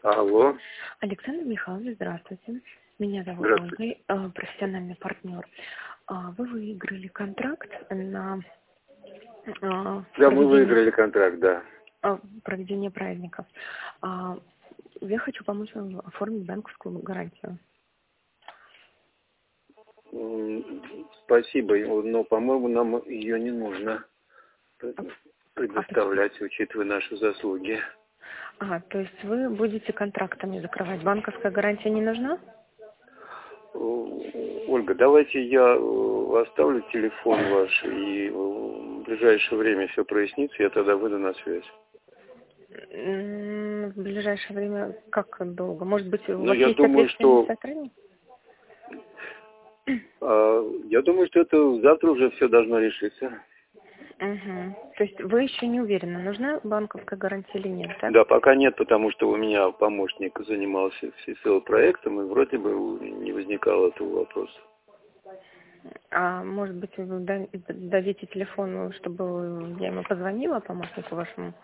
Алло. Александр Михайлович, здравствуйте. Меня зовут Здравствуйте. Ольга, профессиональный партнер. Вы выиграли контракт на Да, мы выиграли контракт, да. проведение праздников. Я хочу помочь вам оформить банковскую гарантию. Спасибо, но, по-моему, нам ее не нужно предоставлять, учитывая наши заслуги. То есть вы будете контрактами закрывать. Банковская гарантия не нужна? Ольга, давайте я оставлю телефон ваш, и в ближайшее время все прояснится, я тогда выйду на связь. В ближайшее время как долго? Может быть, у вас я есть думаю, ответственный что сотрудник? я думаю, что это завтра уже все должно решиться. То есть вы еще не уверены, нужна банковская гарантия или нет, так? Да, пока нет, потому что у меня помощник занимался всецело проектом, и вроде бы не возникало этого вопроса. Может быть, вы дадите телефон, чтобы я ему позвонила, помощнику вашему?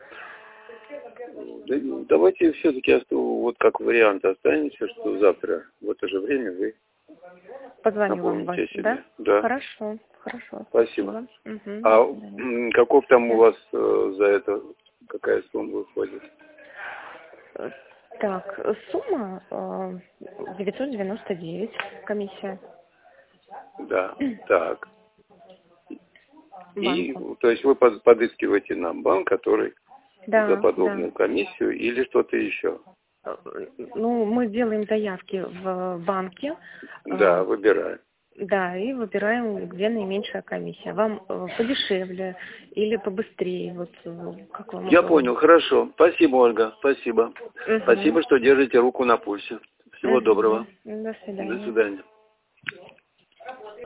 Давайте все-таки вот как вариант останется, что завтра в это же время вы Позвоню вам, напомните о себе. да? Да. Хорошо. Спасибо. Угу, Каков там у вас за это, какая сумма выходит? Так, сумма 999, комиссия. Да, так. И, Банку. то есть вы подыскиваете нам банк, который за Да. подобную комиссию или что-то еще? Мы делаем заявки в банке. Да, выбираем. Да, и выбираем, где наименьшая комиссия. Вам подешевле или побыстрее? Вот как вам Я удобно. понял, хорошо. Спасибо, Ольга, спасибо. Угу. Спасибо, что держите руку на пульсе. Всего доброго. До До свидания. свидания.